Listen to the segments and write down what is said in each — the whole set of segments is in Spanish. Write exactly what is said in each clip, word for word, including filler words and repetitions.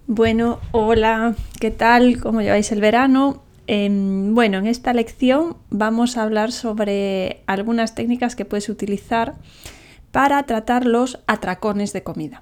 Bueno, hola, ¿qué tal? ¿Cómo lleváis el verano? Eh, bueno, en esta lección vamos a hablar sobre algunas técnicas que puedes utilizar para tratar los atracones de comida.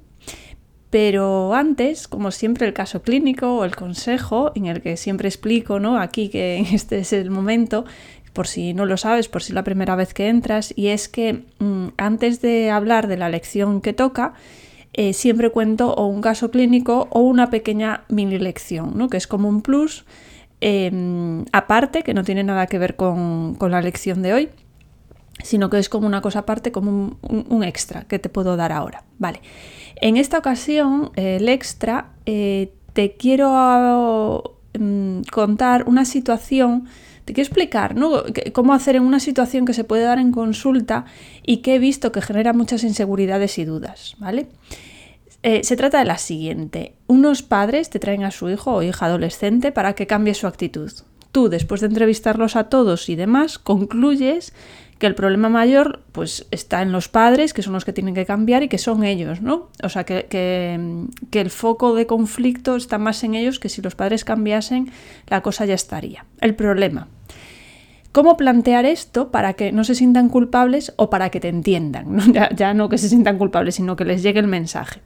Pero antes, como siempre, el caso clínico o el consejo, en el que siempre explico, ¿no? Aquí que este es el momento, por si no lo sabes, por si es la primera vez que entras, y es que mmm, antes de hablar de la lección que toca, Eh, siempre cuento o un caso clínico o una pequeña mini lección, ¿no? Que es como un plus eh, aparte, que no tiene nada que ver con, con la lección de hoy, sino que es como una cosa aparte, como un, un, un extra que te puedo dar ahora. Vale. En esta ocasión, eh, el extra, eh, te quiero eh, contar una situación. Te quiero explicar, ¿no?, cómo hacer en una situación que se puede dar en consulta y que he visto que genera muchas inseguridades y dudas, ¿vale? Eh, se trata de la siguiente. Unos padres te traen a su hijo o hija adolescente para que cambie su actitud. Tú, después de entrevistarlos a todos y demás, concluyes que el problema mayor pues, está en los padres, que son los que tienen que cambiar y que son ellos, ¿no? O sea, que, que, que el foco de conflicto está más en ellos, que si los padres cambiasen, la cosa ya estaría. El problema. ¿Cómo plantear esto para que no se sientan culpables o para que te entiendan, ¿no? Ya, ya no que se sientan culpables, sino que les llegue el mensaje.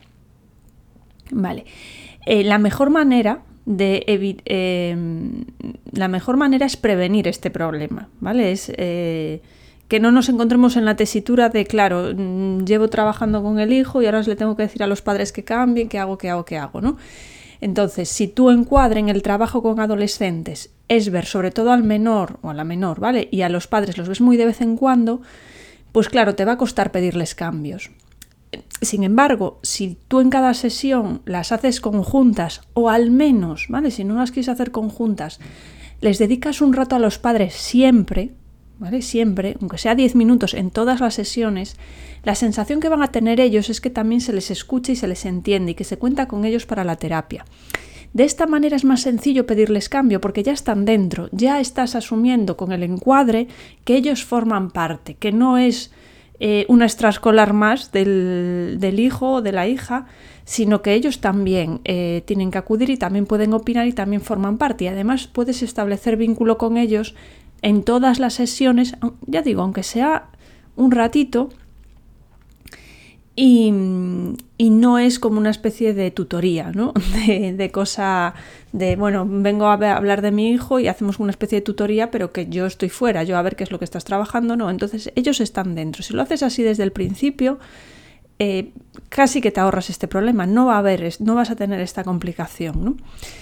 Vale. Eh, la mejor manera de evi- eh, la mejor manera es prevenir este problema, ¿vale? Es eh, que no nos encontremos en la tesitura de, claro, mmm, llevo trabajando con el hijo y ahora le tengo que decir a los padres que cambien, qué hago, qué hago, qué hago, ¿no? Entonces, si tu encuadre en el trabajo con adolescentes es ver sobre todo al menor o a la menor, ¿vale? Y a los padres los ves muy de vez en cuando, pues claro, te va a costar pedirles cambios. Sin embargo, si tú en cada sesión las haces conjuntas, o al menos, ¿vale?, si no las quieres hacer conjuntas, les dedicas un rato a los padres siempre, ¿vale?, siempre, aunque sea diez minutos en todas las sesiones, la sensación que van a tener ellos es que también se les escucha y se les entiende y que se cuenta con ellos para la terapia. De esta manera es más sencillo pedirles cambio porque ya están dentro, ya estás asumiendo con el encuadre que ellos forman parte, que no es eh, una extraescolar más del, del hijo o de la hija, sino que ellos también eh, tienen que acudir y también pueden opinar y también forman parte. Y además puedes establecer vínculo con ellos en todas las sesiones, ya digo, aunque sea un ratito, y, y no es como una especie de tutoría, ¿no? De, de cosa de, bueno, vengo a hablar de mi hijo y hacemos una especie de tutoría, pero que yo estoy fuera, yo a ver qué es lo que estás trabajando, no. Entonces ellos están dentro. Si lo haces así desde el principio, eh, casi que te ahorras este problema, no va a haber, no vas a tener esta complicación, ¿no?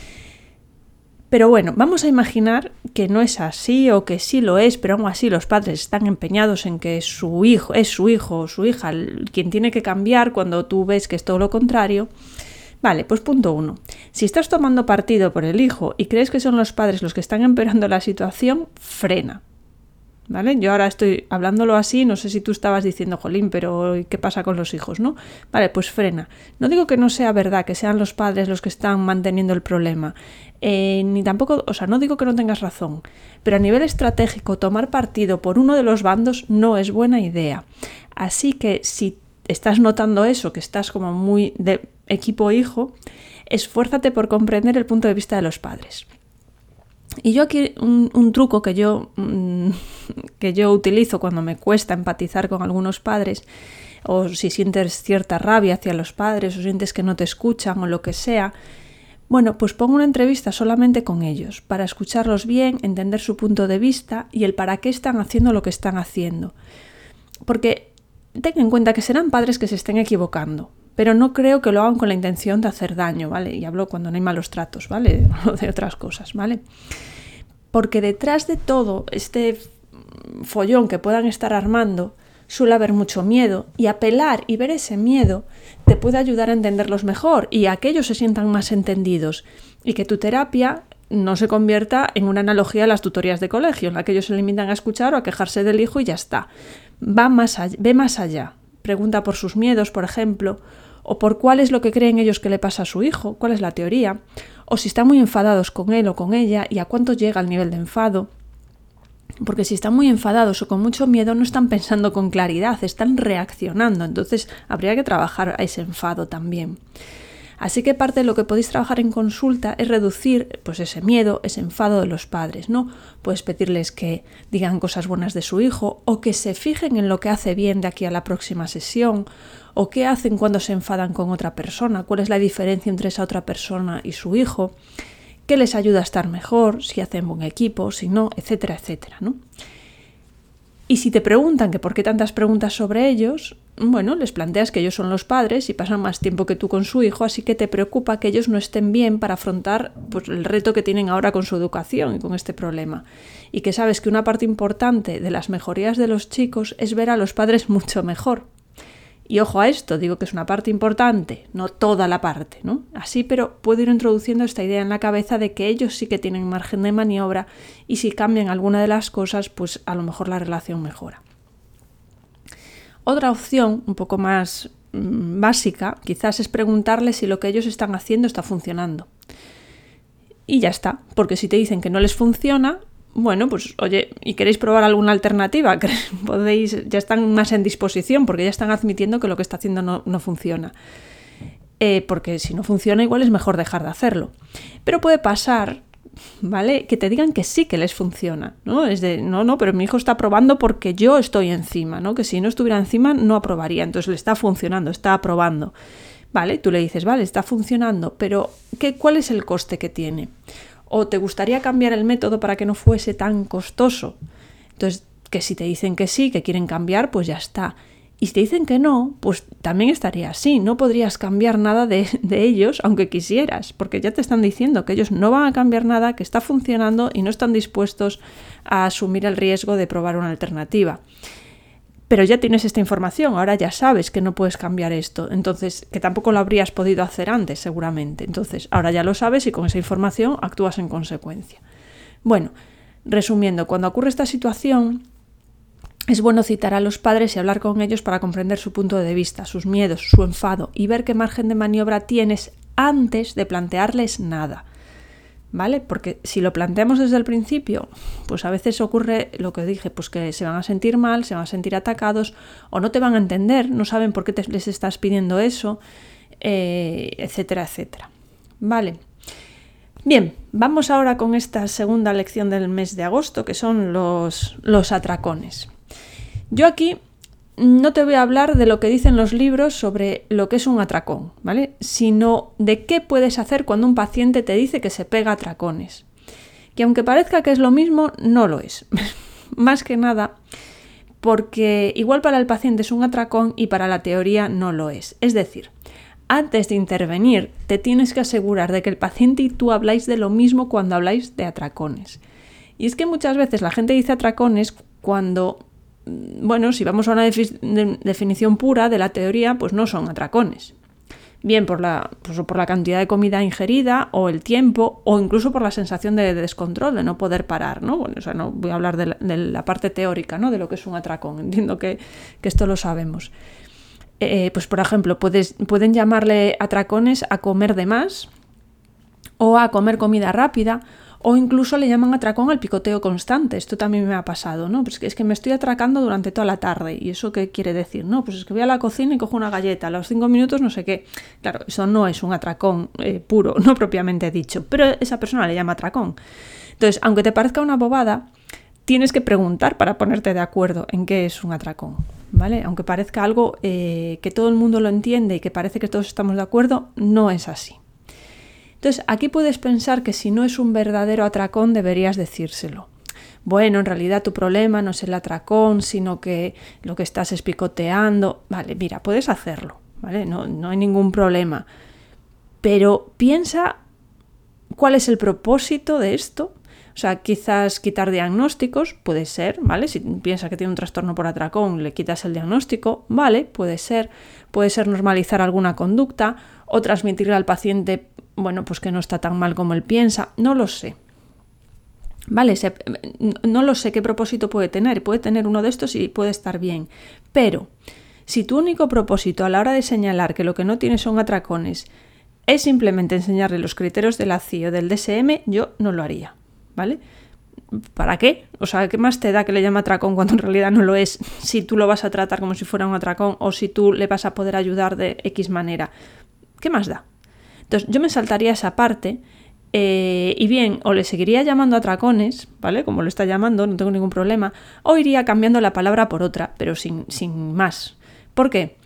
Pero bueno, vamos a imaginar que no es así o que sí lo es, pero aún así los padres están empeñados en que su hijo, es su hijo o su hija quien tiene que cambiar cuando tú ves que es todo lo contrario. Vale, pues punto uno. Si estás tomando partido por el hijo y crees que son los padres los que están empeorando la situación, frena. ¿Vale? Yo ahora estoy hablándolo así, no sé si tú estabas diciendo, jolín, pero ¿qué pasa con los hijos, no? Vale, pues frena. No digo que no sea verdad, que sean los padres los que están manteniendo el problema, eh, ni tampoco, o sea, no digo que no tengas razón, pero a nivel estratégico tomar partido por uno de los bandos no es buena idea. Así que si estás notando eso, que estás como muy de equipo hijo, esfuérzate por comprender el punto de vista de los padres. Y yo aquí un, un truco que yo, mmm, que yo utilizo cuando me cuesta empatizar con algunos padres, o si sientes cierta rabia hacia los padres, o sientes que no te escuchan o lo que sea, bueno, pues pongo una entrevista solamente con ellos, para escucharlos bien, entender su punto de vista y el para qué están haciendo lo que están haciendo. Porque ten en cuenta que serán padres que se estén equivocando, pero no creo que lo hagan con la intención de hacer daño, ¿vale? Y hablo cuando no hay malos tratos, ¿vale? O de otras cosas, ¿vale? Porque detrás de todo este follón que puedan estar armando suele haber mucho miedo, y apelar y ver ese miedo te puede ayudar a entenderlos mejor y a que ellos se sientan más entendidos y que tu terapia no se convierta en una analogía a las tutorías de colegio, en la que ellos se limitan a escuchar o a quejarse del hijo y ya está. Va más allá, ve más allá. Pregunta por sus miedos, por ejemplo, o por cuál es lo que creen ellos que le pasa a su hijo, cuál es la teoría, o si están muy enfadados con él o con ella y a cuánto llega el nivel de enfado. Porque si están muy enfadados o con mucho miedo no están pensando con claridad, están reaccionando, entonces habría que trabajar a ese enfado también. Así que parte de lo que podéis trabajar en consulta es reducir pues, ese miedo, ese enfado de los padres, ¿no? Puedes pedirles que digan cosas buenas de su hijo o que se fijen en lo que hace bien de aquí a la próxima sesión o qué hacen cuando se enfadan con otra persona, cuál es la diferencia entre esa otra persona y su hijo, qué les ayuda a estar mejor, si hacen buen equipo, si no, etcétera, etcétera, ¿no? Y si te preguntan que por qué tantas preguntas sobre ellos, bueno, les planteas que ellos son los padres y pasan más tiempo que tú con su hijo, así que te preocupa que ellos no estén bien para afrontar pues, el reto que tienen ahora con su educación y con este problema. Y que sabes que una parte importante de las mejorías de los chicos es ver a los padres mucho mejor. Y ojo a esto, digo que es una parte importante, no toda la parte, ¿no? Así, pero puedo ir introduciendo esta idea en la cabeza de que ellos sí que tienen margen de maniobra y si cambian alguna de las cosas, pues a lo mejor la relación mejora. Otra opción, un poco más mmm, básica, quizás es preguntarles si lo que ellos están haciendo está funcionando. Y ya está, porque si te dicen que no les funciona, bueno, pues oye, ¿y queréis probar alguna alternativa? Podéis, ya están más en disposición porque ya están admitiendo que lo que está haciendo no, no funciona. Eh, porque si no funciona igual es mejor dejar de hacerlo. Pero puede pasar, ¿vale? Que te digan que sí que les funciona, ¿no? Es de, no, no, pero mi hijo está probando porque yo estoy encima, ¿no? Que si no estuviera encima no aprobaría, entonces le está funcionando, está aprobando. Vale, tú le dices, vale, está funcionando, pero ¿qué, ¿cuál es el coste que tiene? ¿O te gustaría cambiar el método para que no fuese tan costoso? Entonces, que si te dicen que sí, que quieren cambiar, pues ya está. Y si te dicen que no, pues también estaría así. No podrías cambiar nada de, de ellos, aunque quisieras, porque ya te están diciendo que ellos no van a cambiar nada, que está funcionando y no están dispuestos a asumir el riesgo de probar una alternativa. Pero ya tienes esta información, ahora ya sabes que no puedes cambiar esto, entonces que tampoco lo habrías podido hacer antes seguramente. Entonces ahora ya lo sabes y con esa información actúas en consecuencia. Bueno, resumiendo, cuando ocurre esta situación es bueno citar a los padres y hablar con ellos para comprender su punto de vista, sus miedos, su enfado y ver qué margen de maniobra tienes antes de plantearles nada. ¿Vale? Porque si lo planteamos desde el principio, pues a veces ocurre lo que dije, pues que se van a sentir mal, se van a sentir atacados o no te van a entender, no saben por qué te, les estás pidiendo eso, eh, etcétera, etcétera. ¿Vale? Bien, vamos ahora con esta segunda lección del mes de agosto, que son los, los atracones. Yo aquí no te voy a hablar de lo que dicen los libros sobre lo que es un atracón, ¿vale? Sino de qué puedes hacer cuando un paciente te dice que se pega atracones. Que aunque parezca que es lo mismo, no lo es. Más que nada porque igual para el paciente es un atracón y para la teoría no lo es. Es decir, antes de intervenir te tienes que asegurar de que el paciente y tú habláis de lo mismo cuando habláis de atracones. Y es que muchas veces la gente dice atracones cuando... Bueno, si vamos a una defi- de, definición pura de la teoría, pues no son atracones. Bien por la, pues por la cantidad de comida ingerida o el tiempo o incluso por la sensación de, de descontrol, de no poder parar, ¿no? Bueno, o sea, no voy a hablar de la, de la parte teórica, ¿no? De lo que es un atracón. Entiendo que, que esto lo sabemos. Eh, pues por ejemplo, puedes, pueden llamarle atracones a comer de más o a comer comida rápida. O incluso le llaman atracón al picoteo constante. Esto también me ha pasado, ¿no? Pues es que me estoy atracando durante toda la tarde. ¿Y eso qué quiere decir? No, pues es que voy a la cocina y cojo una galleta. A los cinco minutos no sé qué. Claro, eso no es un atracón eh, puro, no propiamente dicho. Pero esa persona le llama atracón. Entonces, aunque te parezca una bobada, tienes que preguntar para ponerte de acuerdo en qué es un atracón, ¿vale? Aunque parezca algo eh, que todo el mundo lo entiende y que parece que todos estamos de acuerdo, no es así. Entonces, aquí puedes pensar que si no es un verdadero atracón deberías decírselo. Bueno, en realidad tu problema no es el atracón, sino que lo que estás es picoteando. Vale, mira, puedes hacerlo, ¿vale? No, no hay ningún problema. Pero piensa cuál es el propósito de esto. O sea, quizás quitar diagnósticos, puede ser, ¿vale? Si piensa que tiene un trastorno por atracón, le quitas el diagnóstico, vale, puede ser. Puede ser normalizar alguna conducta o transmitirle al paciente, bueno, pues que no está tan mal como él piensa, no lo sé. Vale, se, no lo sé qué propósito puede tener, puede tener uno de estos y puede estar bien, pero si tu único propósito a la hora de señalar que lo que no tiene son atracones es simplemente enseñarle los criterios de la C I o del D S M, yo no lo haría, ¿vale? ¿Para qué? O sea, ¿qué más te da que le llame atracón cuando en realidad no lo es? Si tú lo vas a tratar como si fuera un atracón o si tú le vas a poder ayudar de X manera, ¿qué más da? Entonces yo me saltaría esa parte eh, y bien, o le seguiría llamando atracones, ¿vale? Como lo está llamando, no tengo ningún problema, o iría cambiando la palabra por otra, pero sin, sin más. ¿Por qué?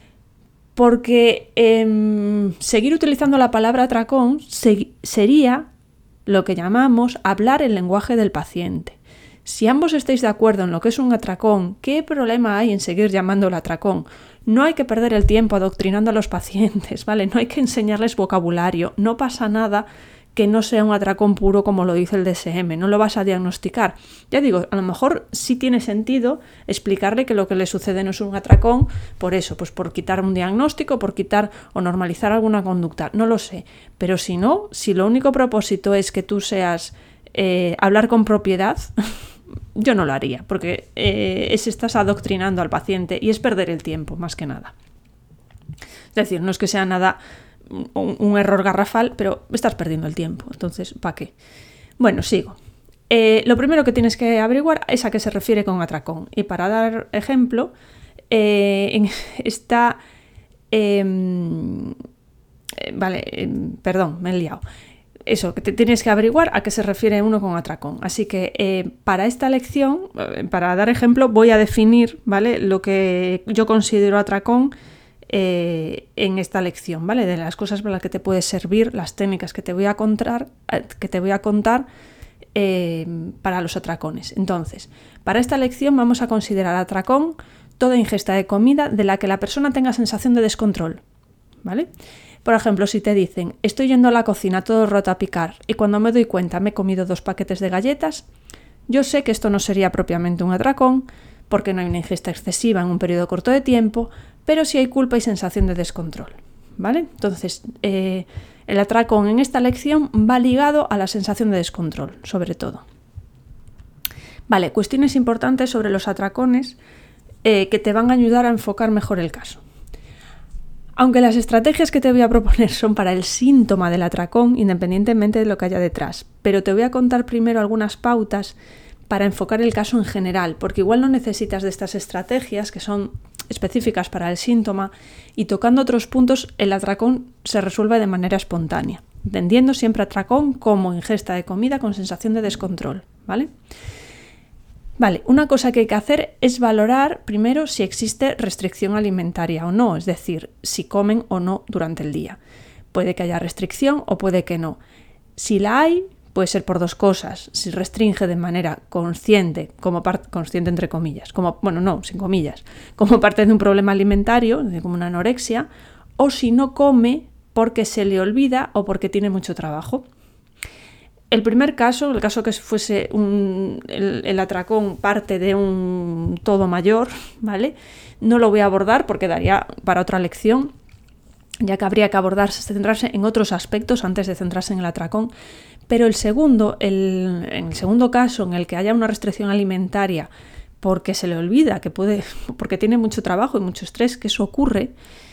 Porque eh, seguir utilizando la palabra atracón se, sería lo que llamamos hablar el lenguaje del paciente. Si ambos estáis de acuerdo en lo que es un atracón, ¿qué problema hay en seguir llamándolo atracón? No hay que perder el tiempo adoctrinando a los pacientes, ¿vale? No hay que enseñarles vocabulario, no pasa nada que no sea un atracón puro como lo dice el D S M, no lo vas a diagnosticar. Ya digo, a lo mejor sí tiene sentido explicarle que lo que le sucede no es un atracón, por eso, pues por quitar un diagnóstico, por quitar o normalizar alguna conducta, no lo sé. Pero si no, si lo único propósito es que tú seas eh, hablar con propiedad, yo no lo haría, porque eh, es estás adoctrinando al paciente y es perder el tiempo, más que nada. Es decir, no es que sea nada... Un, un error garrafal, pero estás perdiendo el tiempo. Entonces, ¿para qué? Bueno, sigo. Eh, lo primero que tienes que averiguar es a qué se refiere con atracón. Y para dar ejemplo, eh, en, está... Eh, eh, vale, eh, perdón, me he liado. Eso, que te tienes que averiguar a qué se refiere uno con atracón. Así que eh, para esta lección, para dar ejemplo, voy a definir, ¿vale?, lo que yo considero atracón Eh, en esta lección, ¿vale? De las cosas para las que te puede servir, las técnicas que te voy a contar, que te voy a contar eh, para los atracones. Entonces, para esta lección vamos a considerar atracón toda ingesta de comida de la que la persona tenga sensación de descontrol, ¿vale? Por ejemplo, si te dicen, estoy yendo a la cocina todo el rato a picar y cuando me doy cuenta me he comido dos paquetes de galletas, yo sé que esto no sería propiamente un atracón, porque no hay una ingesta excesiva en un periodo corto de tiempo, pero sí hay culpa y sensación de descontrol, ¿vale? Entonces, eh, el atracón en esta lección va ligado a la sensación de descontrol, sobre todo. Vale, cuestiones importantes sobre los atracones eh, que te van a ayudar a enfocar mejor el caso. Aunque las estrategias que te voy a proponer son para el síntoma del atracón, independientemente de lo que haya detrás, pero te voy a contar primero algunas pautas para enfocar el caso en general, porque igual no necesitas de estas estrategias que son específicas para el síntoma y tocando otros puntos el atracón se resuelve de manera espontánea, entendiendo siempre atracón como ingesta de comida con sensación de descontrol, ¿vale? Vale, una cosa que hay que hacer es valorar primero si existe restricción alimentaria o no, es decir, si comen o no durante el día. Puede que haya restricción o puede que no. Si la hay, puede ser por dos cosas, si restringe de manera consciente, como parte, consciente entre comillas, como, bueno, no, sin comillas, como parte de un problema alimentario, como una anorexia, o si no come porque se le olvida o porque tiene mucho trabajo. El primer caso, el caso que fuese un, el, el atracón parte de un todo mayor, ¿vale? No lo voy a abordar porque daría para otra lección, ya que habría que abordarse, centrarse en otros aspectos antes de centrarse en el atracón. Pero el segundo, el, en el segundo caso en el que haya una restricción alimentaria porque se le olvida, que puede, porque tiene mucho trabajo y mucho estrés, que eso ocurre,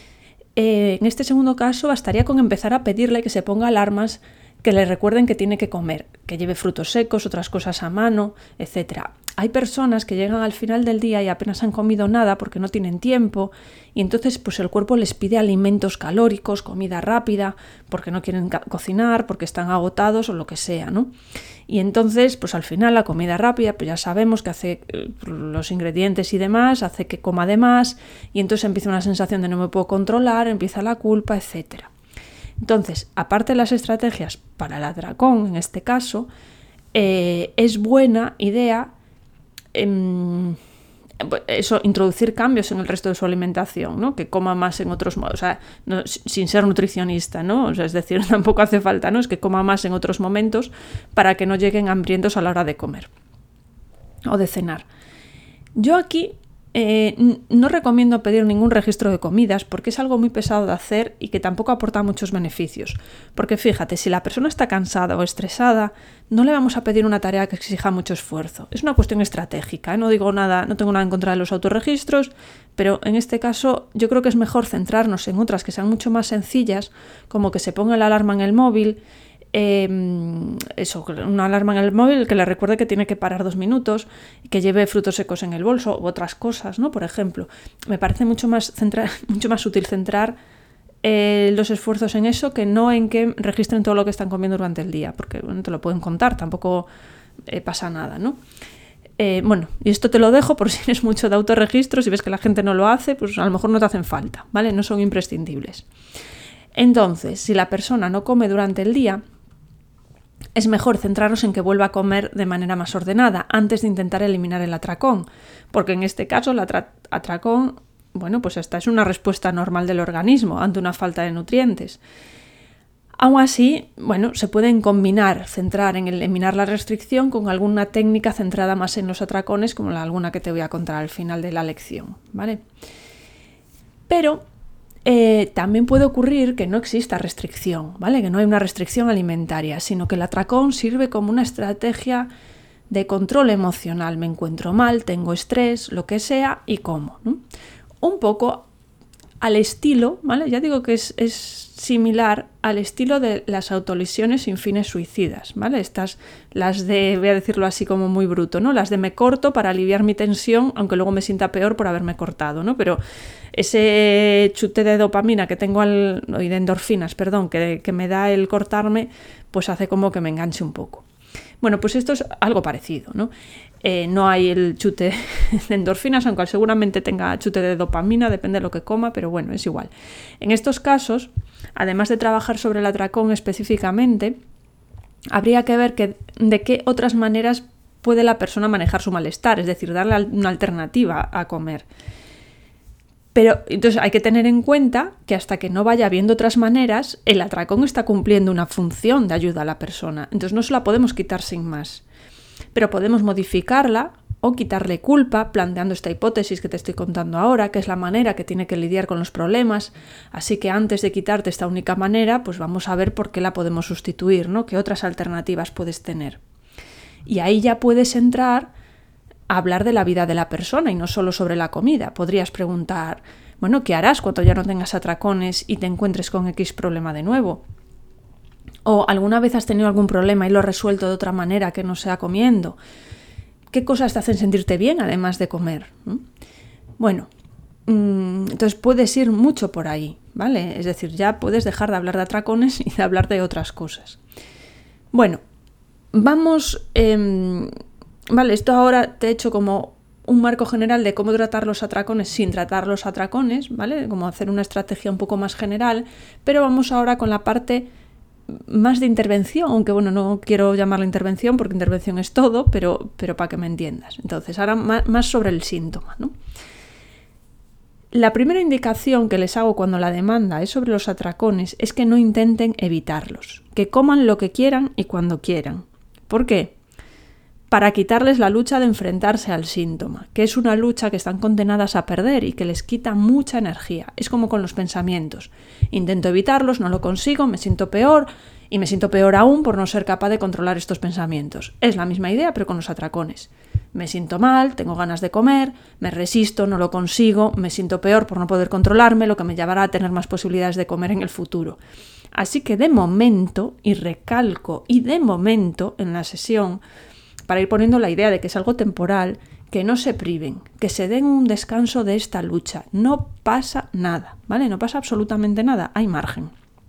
eh, en este segundo caso bastaría con empezar a pedirle que se ponga alarmas que le recuerden que tiene que comer, que lleve frutos secos, otras cosas a mano, etcétera. Hay personas que llegan al final del día y apenas han comido nada porque no tienen tiempo y entonces pues el cuerpo les pide alimentos calóricos, comida rápida, porque no quieren ca- cocinar, porque están agotados o lo que sea, ¿no? Y entonces pues al final la comida rápida pues ya sabemos que hace eh, los ingredientes y demás, hace que coma de más y entonces empieza una sensación de no me puedo controlar, empieza la culpa, etcétera. Entonces, aparte de las estrategias para el atracón, en este caso, eh, es buena idea eh, eso, introducir cambios en el resto de su alimentación, ¿no? Que coma más en otros modos, o sea, no, sin ser nutricionista, ¿no? O sea, es decir, tampoco hace falta, ¿no? Es que coma más en otros momentos para que no lleguen hambrientos a la hora de comer o de cenar. Yo aquí Eh, no recomiendo pedir ningún registro de comidas porque es algo muy pesado de hacer y que tampoco aporta muchos beneficios. Porque fíjate, si la persona está cansada o estresada, no le vamos a pedir una tarea que exija mucho esfuerzo. Es una cuestión estratégica, ¿eh? No digo nada, no tengo nada en contra de los autorregistros, pero en este caso yo creo que es mejor centrarnos en otras que sean mucho más sencillas, como que se ponga la alarma en el móvil. Eh, eso, una alarma en el móvil que le recuerde que tiene que parar dos minutos, que lleve frutos secos en el bolso u otras cosas, ¿no? Por ejemplo, me parece mucho más, centrar, mucho más útil centrar eh, los esfuerzos en eso que no en que registren todo lo que están comiendo durante el día, porque bueno, te lo pueden contar, tampoco eh, pasa nada, ¿no? Eh, bueno, y esto te lo dejo por si eres mucho de autorregistro, si ves que la gente no lo hace, pues a lo mejor no te hacen falta, ¿vale? No son imprescindibles. Entonces, si la persona no come durante el día, es mejor centrarnos en que vuelva a comer de manera más ordenada antes de intentar eliminar el atracón, porque en este caso el atra- atracón, bueno, pues esta es una respuesta normal del organismo ante una falta de nutrientes. Aún así, bueno, se pueden combinar, centrar en eliminar la restricción con alguna técnica centrada más en los atracones, como la, alguna que te voy a contar al final de la lección, ¿vale? Pero eh, también puede ocurrir que no exista restricción, ¿vale? Que no hay una restricción alimentaria, sino que el atracón sirve como una estrategia de control emocional. Me encuentro mal, tengo estrés, lo que sea, y como, ¿no? Un poco al estilo, ¿vale? Ya digo que es, es similar al estilo de las autolesiones sin fines suicidas, ¿vale? Estas, las de, voy a decirlo así como muy bruto, ¿no? Las de me corto para aliviar mi tensión, aunque luego me sienta peor por haberme cortado, ¿no? Pero ese chute de dopamina que tengo, al, y de endorfinas, perdón, que, que me da el cortarme, pues hace como que me enganche un poco. Bueno, pues esto es algo parecido, ¿no? Eh, no hay el chute de endorfinas, aunque seguramente tenga chute de dopamina, depende de lo que coma, pero bueno, es igual. En estos casos, además de trabajar sobre el atracón específicamente, habría que ver que, de qué otras maneras puede la persona manejar su malestar, es decir, darle una alternativa a comer. Pero entonces hay que tener en cuenta que hasta que no vaya viendo otras maneras, el atracón está cumpliendo una función de ayuda a la persona. Entonces no se la podemos quitar sin más. Pero podemos modificarla o quitarle culpa, planteando esta hipótesis que te estoy contando ahora, que es la manera que tiene que lidiar con los problemas. Así que antes de quitarte esta única manera, pues vamos a ver por qué la podemos sustituir, ¿no? ¿Qué otras alternativas puedes tener? Y ahí ya puedes entrar a hablar de la vida de la persona y no solo sobre la comida. Podrías preguntar, bueno, ¿qué harás cuando ya no tengas atracones y te encuentres con X problema de nuevo? ¿O alguna vez has tenido algún problema y lo has resuelto de otra manera que no sea comiendo? ¿Qué cosas te hacen sentirte bien además de comer? ¿Mm? Bueno, mmm, entonces puedes ir mucho por ahí, ¿vale? Es decir, ya puedes dejar de hablar de atracones y de hablar de otras cosas. Bueno, vamos... Eh, vale, esto ahora te he hecho como un marco general de cómo tratar los atracones sin tratar los atracones, ¿vale? Como hacer una estrategia un poco más general, pero vamos ahora con la parte más de intervención, aunque bueno, no quiero llamarla intervención porque intervención es todo, pero, pero para que me entiendas. Entonces, ahora más, más sobre el síntoma, ¿no? La primera indicación que les hago cuando la demanda es sobre los atracones es que no intenten evitarlos, que coman lo que quieran y cuando quieran. ¿Por qué? Para quitarles la lucha de enfrentarse al síntoma, que es una lucha que están condenadas a perder y que les quita mucha energía. Es como con los pensamientos. Intento evitarlos, no lo consigo, me siento peor y me siento peor aún por no ser capaz de controlar estos pensamientos. Es la misma idea, pero con los atracones. Me siento mal, tengo ganas de comer, me resisto, no lo consigo, me siento peor por no poder controlarme, lo que me llevará a tener más posibilidades de comer en el futuro. Así que de momento, y recalco, y de momento en la sesión, para ir poniendo la idea de que es algo temporal, que no se priven, que se den un descanso de esta lucha. No pasa nada, ¿vale? No pasa absolutamente nada, hay margen.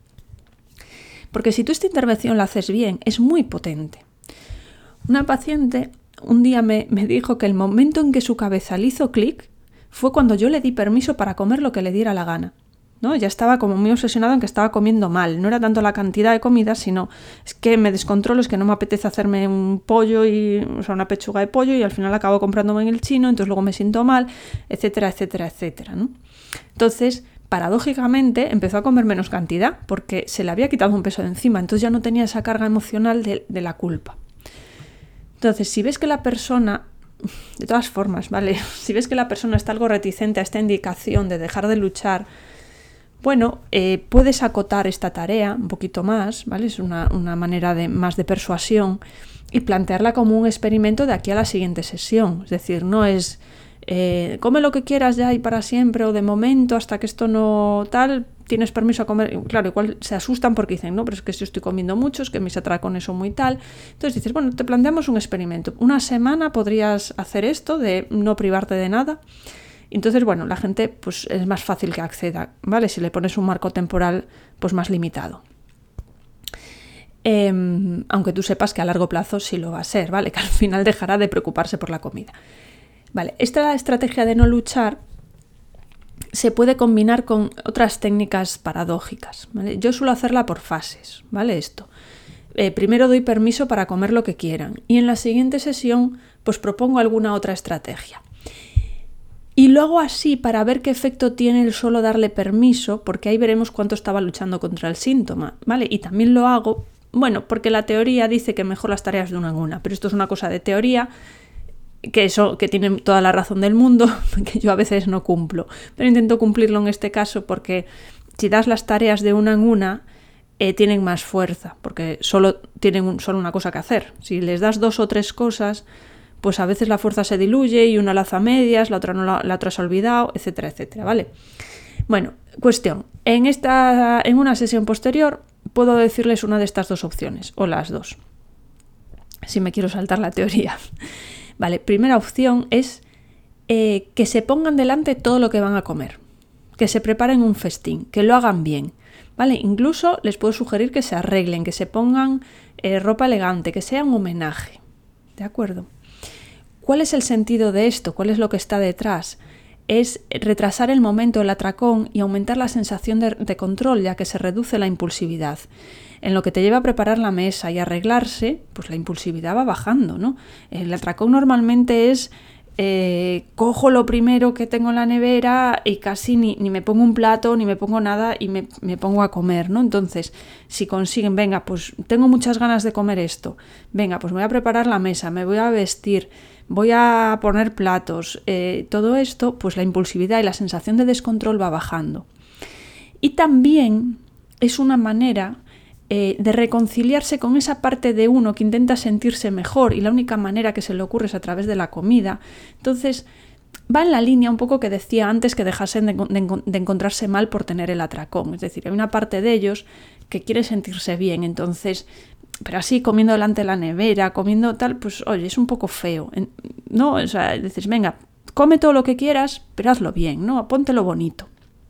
Porque si tú esta intervención la haces bien, es muy potente. Una paciente un día me, me dijo que el momento en que su cabeza le hizo clic fue cuando yo le di permiso para comer lo que le diera la gana, ¿no? Ya estaba como muy obsesionado en que estaba comiendo mal. No era tanto la cantidad de comida, sino es que me descontrolo, es que no me apetece hacerme un pollo, y, o sea, una pechuga de pollo y al final acabo comprándome en el chino, entonces luego me siento mal, etcétera, etcétera, etcétera, ¿no? Entonces, paradójicamente, empezó a comer menos cantidad porque se le había quitado un peso de encima, entonces ya no tenía esa carga emocional de, de la culpa. Entonces, si ves que la persona... De todas formas, ¿vale? Si ves que la persona está algo reticente a esta indicación de dejar de luchar, bueno, eh, puedes acotar esta tarea un poquito más, ¿vale? Es una, una manera de, más de persuasión y plantearla como un experimento de aquí a la siguiente sesión. Es decir, no es eh, come lo que quieras ya y para siempre o de momento hasta que esto no tal, tienes permiso a comer. Claro, igual se asustan porque dicen, no, pero es que si estoy comiendo mucho, es que mis atracones son muy tal. Entonces dices, bueno, te planteamos un experimento. Una semana podrías hacer esto de no privarte de nada Entonces, bueno, la gente pues es más fácil que acceda, ¿vale? Si le pones un marco temporal pues más limitado. Eh, aunque tú sepas que a largo plazo sí lo va a ser, ¿vale? Que al final dejará de preocuparse por la comida. Vale, esta estrategia de no luchar se puede combinar con otras técnicas paradójicas, ¿vale? Yo suelo hacerla por fases, ¿vale? Esto. Eh, primero doy permiso para comer lo que quieran y en la siguiente sesión pues propongo alguna otra estrategia. Y lo hago así para ver qué efecto tiene el solo darle permiso, porque ahí veremos cuánto estaba luchando contra el síntoma, ¿vale? Y también lo hago, bueno, porque la teoría dice que mejor las tareas de una en una, pero esto es una cosa de teoría, que eso que tiene toda la razón del mundo, que yo a veces no cumplo, pero intento cumplirlo en este caso porque si das las tareas de una en una, eh, tienen más fuerza, porque solo tienen un, solo una cosa que hacer. Si les das dos o tres cosas, pues a veces la fuerza se diluye y una la hace a medias, la otra no la, la otra se ha olvidado, etcétera, etcétera, ¿vale? Bueno, cuestión, en, esta, en una sesión posterior puedo decirles una de estas dos opciones, o las dos, si me quiero saltar la teoría. Vale, primera opción es eh, que se pongan delante todo lo que van a comer, que se preparen un festín, que lo hagan bien, ¿vale? Incluso les puedo sugerir que se arreglen, que se pongan eh, ropa elegante, que sea un homenaje, ¿de acuerdo? ¿Cuál es el sentido de esto? ¿Cuál es lo que está detrás? Es retrasar el momento del atracón y aumentar la sensación de, de control, ya que se reduce la impulsividad. En lo que te lleva a preparar la mesa y arreglarse, pues la impulsividad va bajando, ¿no? El atracón normalmente es eh, cojo lo primero que tengo en la nevera y casi ni, ni me pongo un plato, ni me pongo nada y me, me pongo a comer, ¿no? Entonces, si consiguen, venga, pues tengo muchas ganas de comer esto, venga, pues me voy a preparar la mesa, me voy a vestir, voy a poner platos, eh, todo esto, pues la impulsividad y la sensación de descontrol va bajando. Y también es una manera eh, de reconciliarse con esa parte de uno que intenta sentirse mejor y la única manera que se le ocurre es a través de la comida. Entonces va en la línea un poco que decía antes, que dejasen de, de, de encontrarse mal por tener el atracón. Es decir, hay una parte de ellos que quiere sentirse bien, entonces, pero así comiendo delante de la nevera, comiendo tal, pues oye, es un poco feo, ¿no? O sea, dices, venga, come todo lo que quieras, pero hazlo bien, ¿no? Póntelo bonito,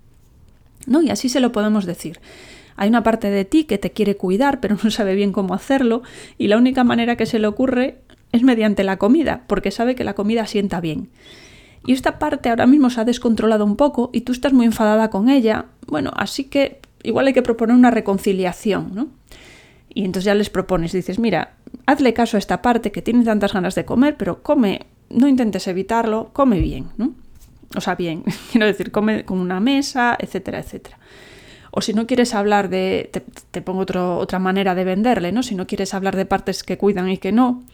¿no? Y así se lo podemos decir. Hay una parte de ti que te quiere cuidar, pero no sabe bien cómo hacerlo, y la única manera que se le ocurre es mediante la comida, porque sabe que la comida sienta bien. Y esta parte ahora mismo se ha descontrolado un poco y tú estás muy enfadada con ella, bueno, así que igual hay que proponer una reconciliación, ¿no? Y entonces ya les propones, dices, mira, hazle caso a esta parte que tiene tantas ganas de comer, pero come, no intentes evitarlo, come bien, ¿no? O sea, bien, quiero decir, come con una mesa, etcétera, etcétera. O si no quieres hablar de, te, te pongo otro, otra manera de venderle, ¿no? Si no quieres hablar de partes que cuidan y que no,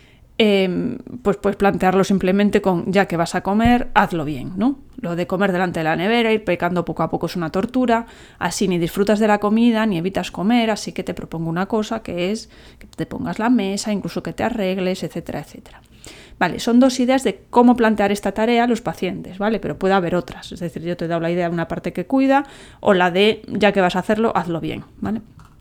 eh, pues puedes plantearlo simplemente con, ya que vas a comer, hazlo bien, ¿no? Lo de comer delante de la nevera, ir pecando poco a poco es una tortura, así ni disfrutas de la comida, ni evitas comer, así que te propongo una cosa que es que te pongas la mesa, incluso que te arregles, etcétera, etcétera. Vale, son dos ideas de cómo plantear esta tarea a los pacientes, ¿vale? Pero puede haber otras, es decir, yo te he dado la idea de una parte que cuida o la de, ya que vas a hacerlo, hazlo bien, ¿vale?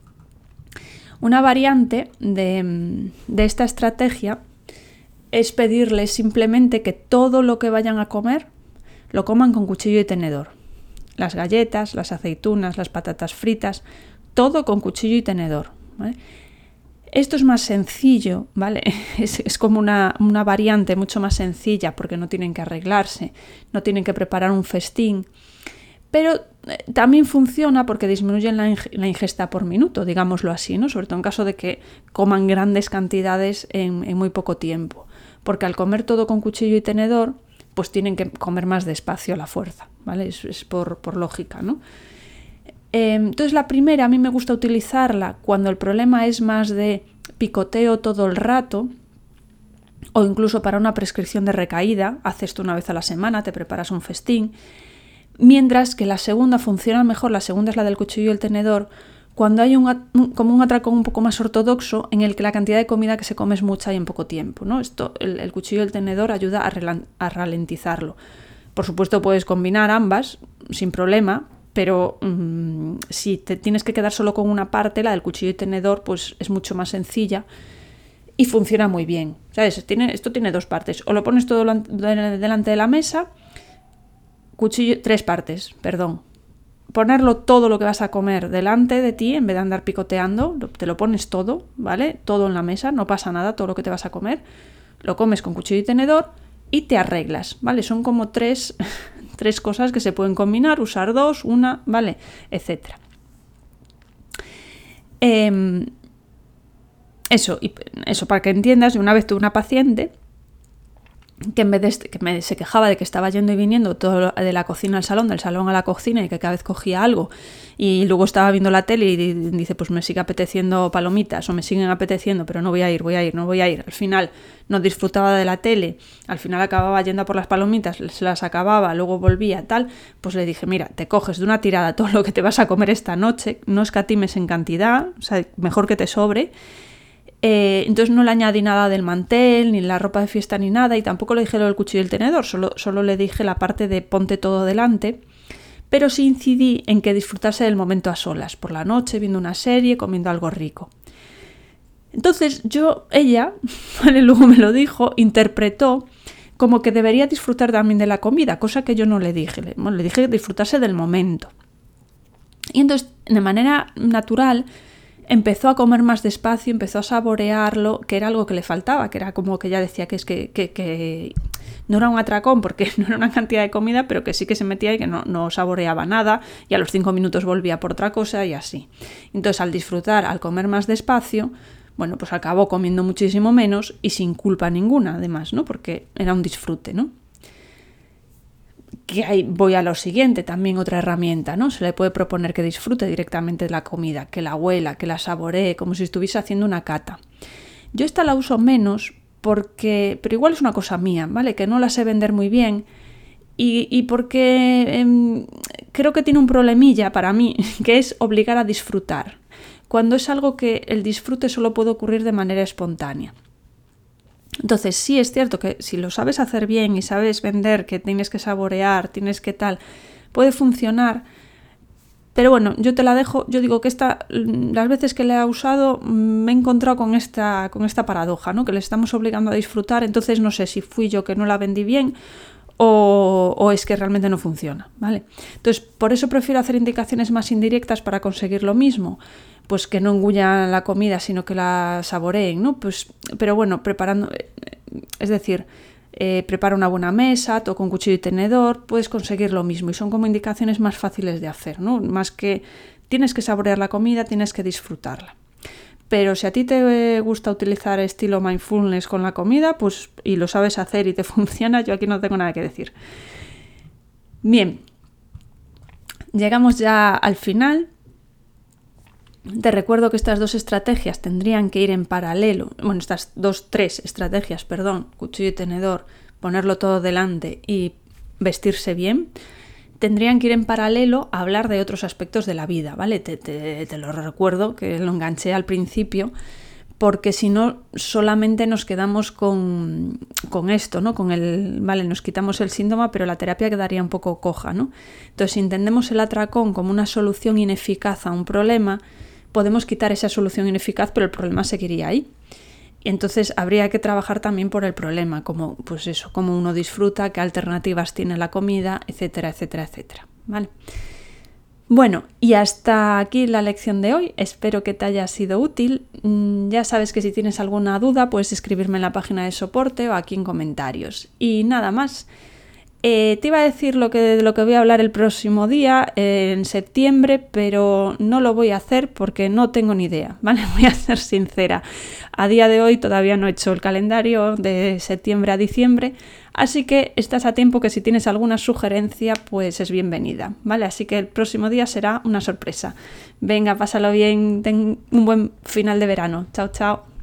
Una variante de, de esta estrategia es pedirles simplemente que todo lo que vayan a comer lo coman con cuchillo y tenedor. Las galletas, las aceitunas, las patatas fritas, todo con cuchillo y tenedor, ¿vale? Esto es más sencillo, ¿vale? Es, es como una, una variante mucho más sencilla porque no tienen que arreglarse, no tienen que preparar un festín, pero también funciona porque disminuyen la, ing- la ingesta por minuto, digámoslo así, ¿no? Sobre todo en caso de que coman grandes cantidades en, en muy poco tiempo, porque al comer todo con cuchillo y tenedor, pues tienen que comer más despacio a la fuerza, ¿vale? Es, es por, por lógica, ¿no? Entonces la primera a mí me gusta utilizarla cuando el problema es más de picoteo todo el rato o incluso para una prescripción de recaída, haces esto una vez a la semana, te preparas un festín, mientras que la segunda funciona mejor, la segunda es la del cuchillo y el tenedor, cuando hay un, un, como un atracón un poco más ortodoxo en el que la cantidad de comida que se come es mucha y en poco tiempo, ¿no? Esto, el, el cuchillo y el tenedor ayuda a, relan, a ralentizarlo. Por supuesto puedes combinar ambas sin problema, pero mmm, si te tienes que quedar solo con una parte, la del cuchillo y tenedor, pues es mucho más sencilla y funciona muy bien. ¿Sabes? Tiene, esto tiene dos partes. O lo pones todo delante de la mesa cuchillo, tres partes, perdón. Ponerlo todo lo que vas a comer delante de ti, en vez de andar picoteando, te lo pones todo, ¿vale? Todo en la mesa, no pasa nada, todo lo que te vas a comer, lo comes con cuchillo y tenedor y te arreglas, ¿vale? Son como tres, tres cosas que se pueden combinar, usar dos, una, ¿vale? Etcétera. Eh, eso, y eso para que entiendas, una vez tuve una paciente que en vez de que me, se quejaba de que estaba yendo y viniendo todo de la cocina al salón, del salón a la cocina, y que cada vez cogía algo y luego estaba viendo la tele y dice, pues me sigue apeteciendo palomitas o me siguen apeteciendo, pero no voy a ir, voy a ir, no voy a ir. Al final no disfrutaba de la tele, al final acababa yendo a por las palomitas, se las acababa, luego volvía, tal. Pues le dije, mira, te coges de una tirada todo lo que te vas a comer esta noche, no escatimes en cantidad, o sea, mejor que te sobre. Eh, entonces no le añadí nada del mantel, ni la ropa de fiesta, ni nada, y tampoco le dije lo del cuchillo y el tenedor, solo, solo le dije la parte de ponte todo delante, pero sí incidí en que disfrutase del momento a solas, por la noche, viendo una serie, comiendo algo rico. Entonces yo, ella, ¿vale? Luego me lo dijo, interpretó como que debería disfrutar también de la comida, cosa que yo no le dije, le, bueno, le dije que disfrutase del momento. Y entonces, de manera natural, empezó a comer más despacio, empezó a saborearlo, que era algo que le faltaba, que era como que ella decía que es que, que, que no era un atracón porque no era una cantidad de comida, pero que sí que se metía y que no, no saboreaba nada, y a los cinco minutos volvía por otra cosa y así. Entonces, al disfrutar, al comer más despacio, bueno, pues acabó comiendo muchísimo menos y sin culpa ninguna, además, ¿no? Porque era un disfrute, ¿no? Que ahí voy a lo siguiente, también otra herramienta, ¿no? Se le puede proponer que disfrute directamente de la comida, que la huela, que la saboree, como si estuviese haciendo una cata. Yo esta la uso menos porque, pero igual es una cosa mía, ¿vale? Que no la sé vender muy bien y, y porque eh, creo que tiene un problemilla para mí, que es obligar a disfrutar, cuando es algo que el disfrute solo puede ocurrir de manera espontánea. Entonces sí es cierto que si lo sabes hacer bien y sabes vender, que tienes que saborear, tienes que tal, puede funcionar, pero bueno, yo te la dejo. Yo digo que esta, las veces que la he usado me he encontrado con esta, con esta paradoja, ¿no? Que le estamos obligando a disfrutar, entonces no sé si fui yo que no la vendí bien o, o es que realmente no funciona, ¿vale? Entonces por eso prefiero hacer indicaciones más indirectas para conseguir lo mismo, pues que no engullan la comida, sino que la saboreen, ¿no? Pues, pero bueno, preparando, es decir, eh, prepara una buena mesa, toca un cuchillo y tenedor, puedes conseguir lo mismo y son como indicaciones más fáciles de hacer, ¿no? Más que tienes que saborear la comida, tienes que disfrutarla. Pero si a ti te gusta utilizar estilo mindfulness con la comida, pues y lo sabes hacer y te funciona, yo aquí no tengo nada que decir. Bien, llegamos ya al final. Te recuerdo que estas dos estrategias tendrían que ir en paralelo, bueno, estas dos, tres estrategias, perdón, cuchillo y tenedor, ponerlo todo delante y vestirse bien, tendrían que ir en paralelo a hablar de otros aspectos de la vida, ¿vale? Te, te, te lo recuerdo, que lo enganché al principio, porque si no solamente nos quedamos con, con esto, ¿no? Con el, vale, nos quitamos el síntoma, pero la terapia quedaría un poco coja, ¿no? Entonces, si entendemos el atracón como una solución ineficaz a un problema, podemos quitar esa solución ineficaz, pero el problema seguiría ahí. Y entonces habría que trabajar también por el problema, como pues eso, cómo uno disfruta, qué alternativas tiene la comida, etcétera, etcétera, etcétera. ¿Vale? Bueno, y hasta aquí la lección de hoy. Espero que te haya sido útil. Ya sabes que si tienes alguna duda puedes escribirme en la página de soporte o aquí en comentarios. Y nada más. Eh, te iba a decir lo que, de lo que voy a hablar el próximo día, eh, en septiembre, pero no lo voy a hacer porque no tengo ni idea, ¿vale? Voy a ser sincera. A día de hoy todavía no he hecho el calendario de septiembre a diciembre, así que estás a tiempo que si tienes alguna sugerencia, pues es bienvenida, ¿vale? Así que el próximo día será una sorpresa. Venga, pásalo bien, ten un buen final de verano. Chao, chao.